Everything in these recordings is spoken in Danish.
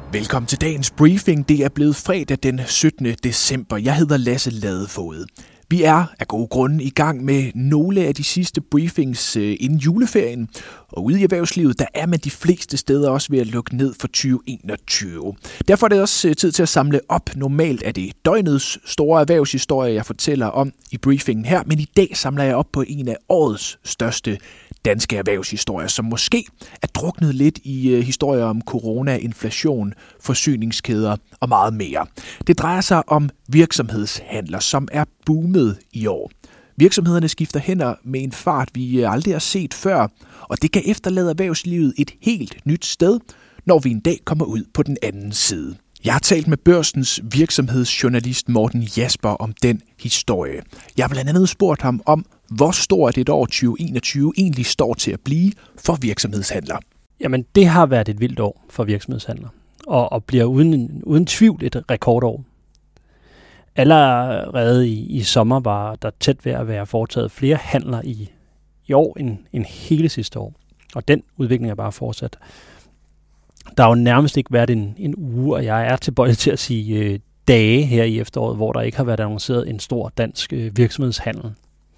Velkommen til dagens briefing. Det er blevet fredag den 17. december. Jeg hedder Lasse Ladefoged. Vi er af gode grunde i gang med nogle af de sidste briefings inden juleferien. Og ude i erhvervslivet, der er man de fleste steder også ved at lukke ned for 2021. Derfor er det også tid til at samle op. Normalt er det døgnets store erhvervshistorier, jeg fortæller om i briefingen her. Men i dag samler jeg op på en af årets største danske erhvervshistorier, som måske er druknet lidt i historier om corona, inflation, forsyningskæder og meget mere. Det drejer sig om virksomhedshandler, som er boomet i år. Virksomhederne skifter hænder med en fart, vi aldrig har set før, og det kan efterlade erhvervslivet et helt nyt sted, når vi en dag kommer ud på den anden side. Jeg har talt med Børsens virksomhedsjournalist Morten Jasper om den historie. Jeg har blandt andet spurgt ham om, hvor stort et år 2021 egentlig står til at blive for virksomhedshandler. Jamen, det har været et vildt år for virksomhedshandler, og bliver uden tvivl et rekordår. Allerede i sommer var der tæt ved at være foretaget flere handler i år end hele sidste år, og den udvikling er bare fortsat. Der har jo nærmest ikke været en uge, og jeg er tilbøjelig til at sige dage her i efteråret, hvor der ikke har været annonceret en stor dansk virksomhedshandel.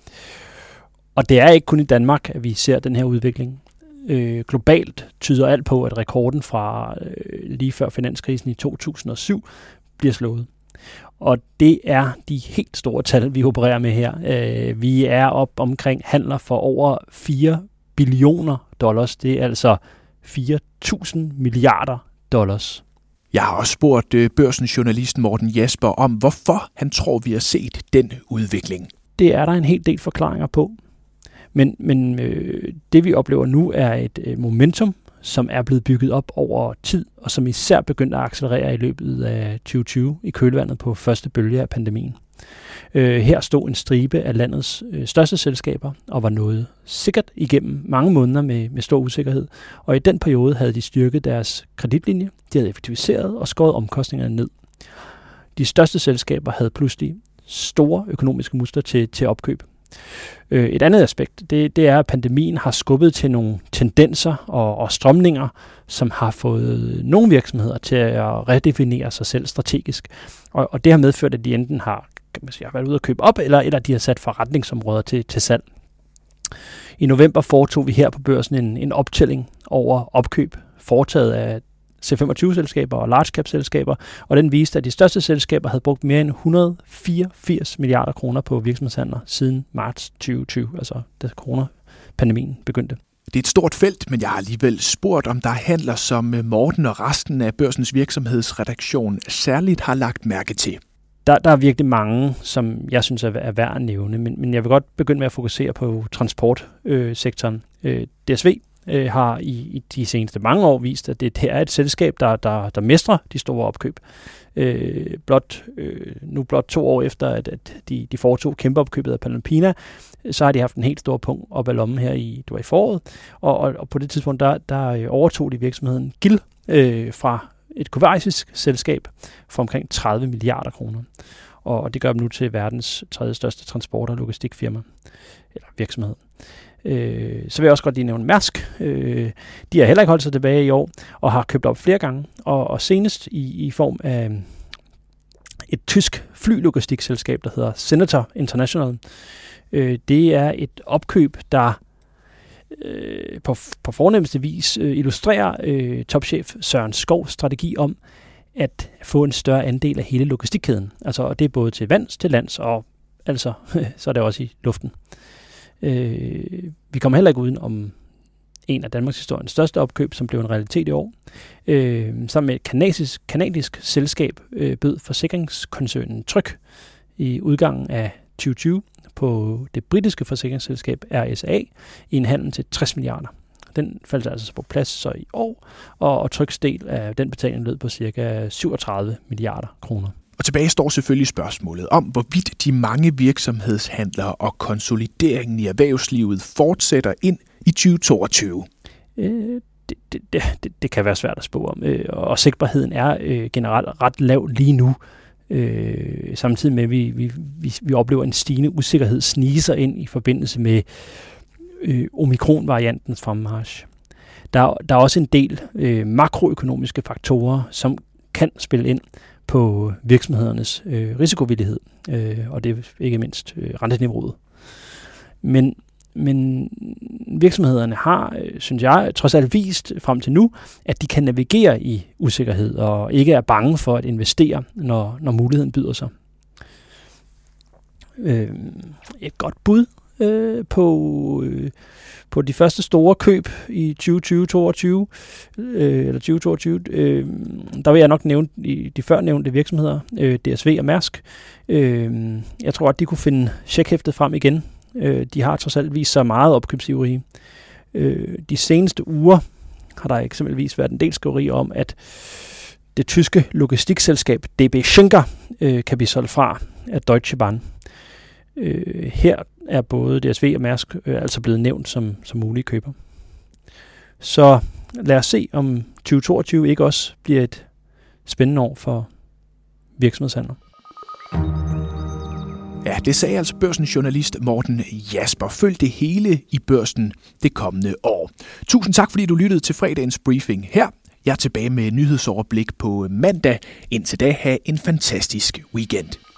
Og det er ikke kun i Danmark, at vi ser den her udvikling. Globalt tyder alt på, at rekorden fra lige før finanskrisen i 2007 bliver slået. Og det er de helt store tal, vi opererer med her. Vi er op omkring handler for over 4 billioner dollars. Det er altså 4.000 milliarder dollars. Jeg har også spurgt Børsens journalist Morten Jasper om, hvorfor han tror, vi har set den udvikling. Det er der en hel del forklaringer på. Men det vi oplever nu er et momentum, som er blevet bygget op over tid, og som især begyndte at accelerere i løbet af 2020 i kølvandet på første bølge af pandemien. Her stod en stribe af landets største selskaber og var nået sikkert igennem mange måneder med stor usikkerhed. Og i den periode havde de styrket deres kreditlinje, de havde effektiviseret og skåret omkostningerne ned. De største selskaber havde pludselig store økonomiske muskler til opkøb. Et andet aspekt, det er, at pandemien har skubbet til nogle tendenser og strømninger, som har fået nogle virksomheder til at redefinere sig selv strategisk. Og det har medført, at de enten har været ude at købe op, eller de har sat forretningsområder til salg. I november foretog vi her på børsen en optælling over opkøb, foretaget af C25-selskaber og large cap-selskaber, og den viste, at de største selskaber havde brugt mere end 184 milliarder kroner på virksomhedshandler siden marts 2020, altså da coronapandemien begyndte. Det er et stort felt, men jeg har alligevel spurgt, om der er handler, som Morten og resten af Børsens virksomhedsredaktion særligt har lagt mærke til. Der er virkelig mange, som jeg synes er værd at nævne, men jeg vil godt begynde med at fokusere på transportsektoren. DSV har i de seneste mange år vist, at det her er et selskab, der mestrer de store opkøb. Blot 2 år efter, at de foretog kæmpeopkøbet af Panalpina, så har de haft en helt stor punkt op ad lommen her i foråret. Og på det tidspunkt, der overtog de virksomheden GIL fra et kuwaisisk selskab for omkring 30 milliarder kroner. Og det gør dem nu til verdens 3. største transport- og logistikfirma, eller virksomhed. Så vil jeg også godt lige nævne Mærsk. De har heller ikke holdt sig tilbage i år, og har købt op flere gange, og senest i form af et tysk flylogistikselskab, der hedder Senator International. Det er et opkøb, der på fornemmeste vis illustrerer topchef Søren Skovs strategi om at få en større andel af hele logistikkæden. Altså, og det er både til vands, til lands, og altså, så er det også i luften. Vi kommer heller ikke uden om en af Danmarks historiens største opkøb, som blev en realitet i år. Sammen med et kanadisk selskab bød forsikringskoncernen Tryg i udgangen af 2020 på det britiske forsikringsselskab RSA i en handel til 60 milliarder. Den faldt altså på plads så i år, og Trygs del af den betaling lød på ca. 37 milliarder kroner. Og tilbage står selvfølgelig spørgsmålet om, hvorvidt de mange virksomhedshandlere og konsolideringen i erhvervslivet fortsætter ind i 2022. Det kan være svært at spå om, og sikkerheden er generelt ret lav lige nu. Samtidig med, at vi oplever en stigende usikkerhed snige sig ind i forbindelse med omikron-variantens fremmarch. Der er også en del makroøkonomiske faktorer, som kan spille ind på virksomhedernes risikovillighed, og det er ikke mindst renteniveauet. Men virksomhederne har, synes jeg, trods alt vist frem til nu, at de kan navigere i usikkerhed og ikke er bange for at investere, når muligheden byder sig. Et godt bud på de første store køb i 2022, der vil jeg nok nævne de før nævnte virksomheder, DSV og Mærsk. Jeg tror, at de kunne finde checkhæftet frem igen. De har trods alt vist sig meget opkøbsivrige. De seneste uger har der eksempelvis været en del skriverier om, at det tyske logistikselskab DB Schenker kan blive solgt fra af Deutsche Bahn. Her er både DSV og Mærsk altså blevet nævnt som mulige køber. Så lad os se, om 2022 ikke også bliver et spændende år for virksomhedshandler. Ja, det sagde altså Børsens journalist Morten Jasper. Følg det hele i Børsen det kommende år. Tusind tak, fordi du lyttede til fredagens briefing her. Jeg er tilbage med nyhedsoverblik på mandag. Indtil da, have en fantastisk weekend.